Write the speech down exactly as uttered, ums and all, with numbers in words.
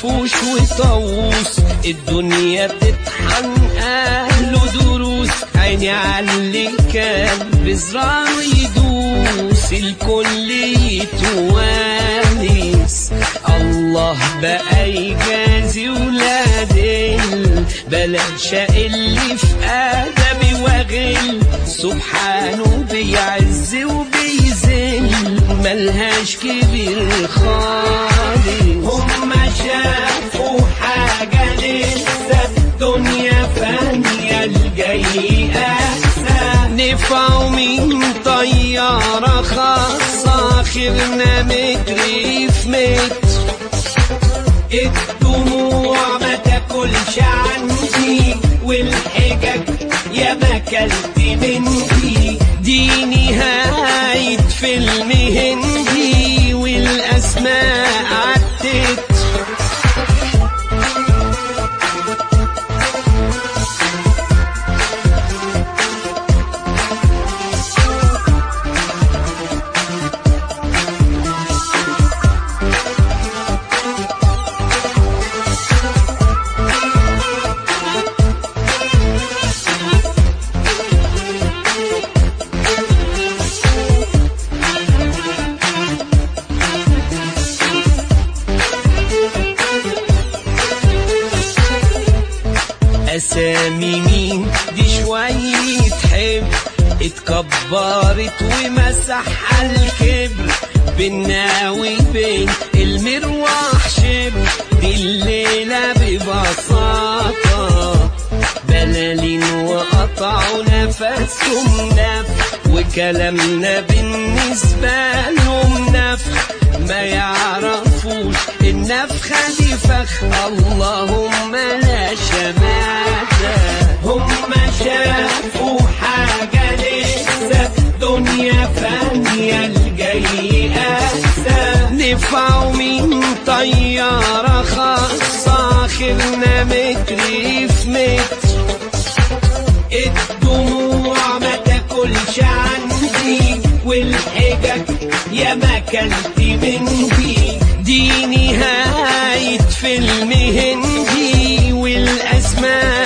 فرفوش وطاووس، الدنيا تطحن أهله دروس، عيني عاللي كان بزرار يدوس، الكل يتوانس. الله بقى يجازي ولاد البلاش اللي في آدمي وغل، سبحانه بيعز وبيذل، ملهاش كبير خالص. هما شافوا حاجة لسه الدنيا فانية الجاي أحسن، نفعوا من طيارة خاصة خيرنا متر في متر، الدموع ما تاكلش عندي والحجج يا ما كلت مني، دي نهاية فيلم هندي والأسماء عدت. أسامي مين دي شوية حب، اتكبرت ومسحها الكبر، بالناوي بين المروح شبر، دي الليلة ببساطة بلالين وقطعوا نفسهم نف، وكلامنا بالنسبة لهم نفخ، ما يعرفوش النفخة دي فخ، اللهم لا شماتة. هم شافوا حاجة لسه الدنيا فانية الجاي أحسن، نفعوا من طيارة خاصة خيرنا متر في متر، الدموع ما تاكلش عندي والحجج يا ما كلت مني، دي نهاية فيلم هندي والأسماء